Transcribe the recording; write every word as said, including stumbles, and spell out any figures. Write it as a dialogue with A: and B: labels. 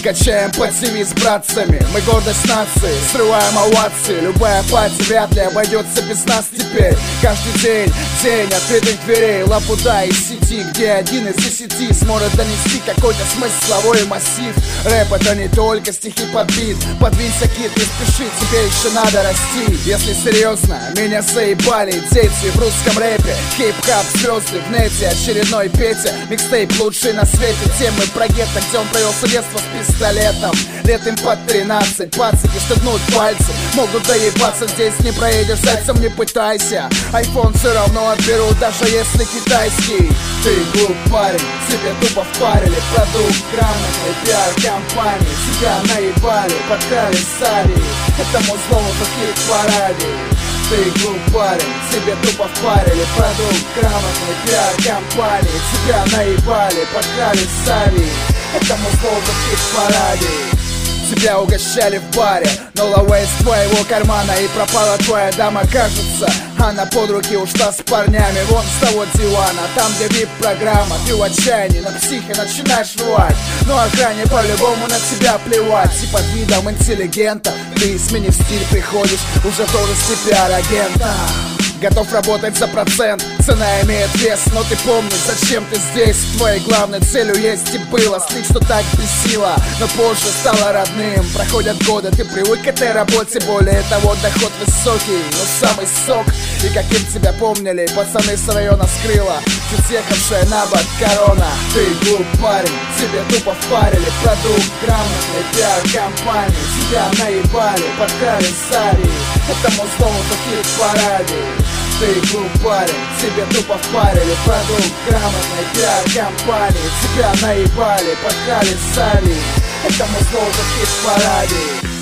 A: Качаем по ТВ с братцами, мы гордость нации, срываем овации. Любая пати вряд ли обойдется без нас теперь. Каждый день, день открытых дверей. Лапуда из сети, где один из десяти сможет донести какой-то смысловой массив. Рэп — это не только стихи под бит. Подвинься, кит, не спеши, тебе еще надо расти. Если серьезно, меня заебали дети в русском рэпе. Хип-хап, звезды в нете, очередной Петя. Микстейп лучший на свете, темы про гетто, где он провел свое детство с пистолетом. Лет им по тринадцать, пацики, что гнут пальцы, могут доебаться, здесь не проедешь, зайцем не пытайся. Айфон все равно отберут, даже если китайский. Ты глуп парень, тебе тупо впарили продукт грамотный, пиар-компании. Тебя наебали, подкрали сари, этому слову хит в параде. Ты глуп парень, тебе тупо впарили продукт грамотный, пиар-компании. Тебя наебали, подкрали сари, этому слову хит в параде. Тебя угощали в баре, но лава из твоего кармана, и пропала твоя дама, кажется. Она под руки ушла с парнями вон с того дивана, там где вип-программа. Ты в отчаянии, на психе начинаешь рвать, но охране по-любому на тебя плевать. И под видом интеллигента ты, сменив стиль, приходишь уже в должности пиар-агента. Готов работать за процент, цена имеет вес, но ты помнишь, зачем ты здесь. Твоей главной целью есть и было слить, что так бесило, но позже стало родным. Проходят годы, ты привык к этой работе, более того, доход высокий, но самый сок. И каким тебя помнили пацаны с района скрыла, чуть ехавшая на бок корона. Ты глуп парень, тебе тупо впарили продукт грамотный, пиар-компании. Тебя наебали, подкрали сари, этому слову хит в параде. Ты глуп парень, тебе тупо впарили продукт грамотной, пиар-компании. Тебя наебали, подкрали сари, этому слову хит в параде.